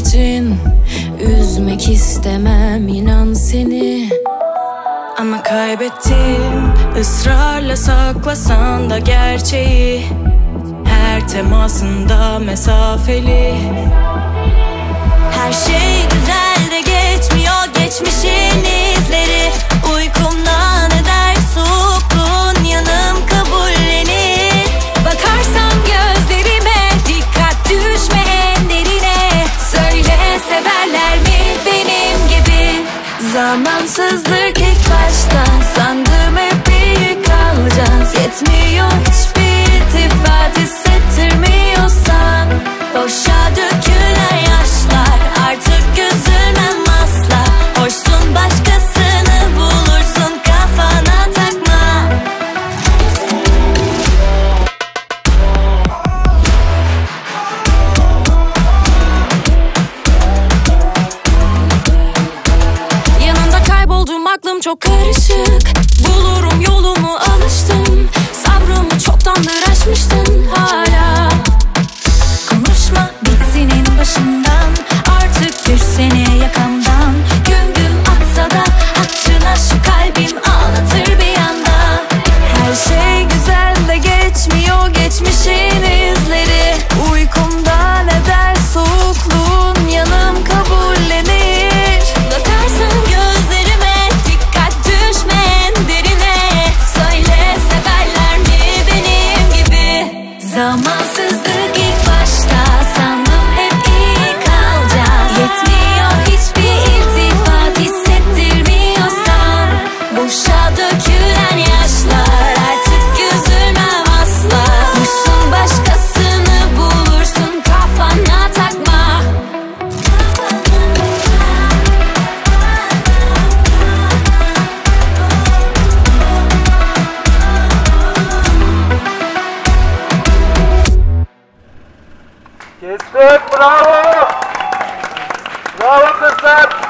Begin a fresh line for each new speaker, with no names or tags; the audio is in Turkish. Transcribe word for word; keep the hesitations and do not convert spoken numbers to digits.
için üzmek istemem inan seni. Ama kaybettim, ısrarla saklasan da gerçeği. Her temasında mesafeli. Her şey güzel de geçmiyor geçmişin izleri. Uykumdan eder soğukluğun, yanım kabullenir. Bakarsam gözlerime, dikkat düşme en derine. Söyle, severler mi benim gibi? Zamansızlık ilk baştan, sandım hep iyi kalacağız. Yetmiyor hiçbir iltifat, hissettirmiyorsan. Boşa dökülen yaşlar, artık üzülmem asla. Hoşsun, başkasını bulursun, kafana takma. Yanında kayboldum, aklım çok karışık. Bulurum yolumu, alıştım. Sabrımı çoktandır aşmıştın hala. Konuşma, bitsin en başından. Artık düşsene yakamdan. Gün gün atsa da hatırına, şu kalbim ağlatır bir anda. Her şey güzel de geçmiyor geçmişin izleri. Uykumdan eder soğukluğun, yanım kabullenir. Bakarsan gözlerime, dikkat düşme en derine. Söyle, severler mi benim gibi? Zamansızlık ilk başta, sandım hep iyi kalacağız. Yetmiyor hiçbir iltifat, hissettirmiyorsan. Boşa dökülen yaşlar, artık üzülmem asla. Hoşsun, başkasını bulursun, kafana takma.
Kestik, bravo! Bravo kızlar!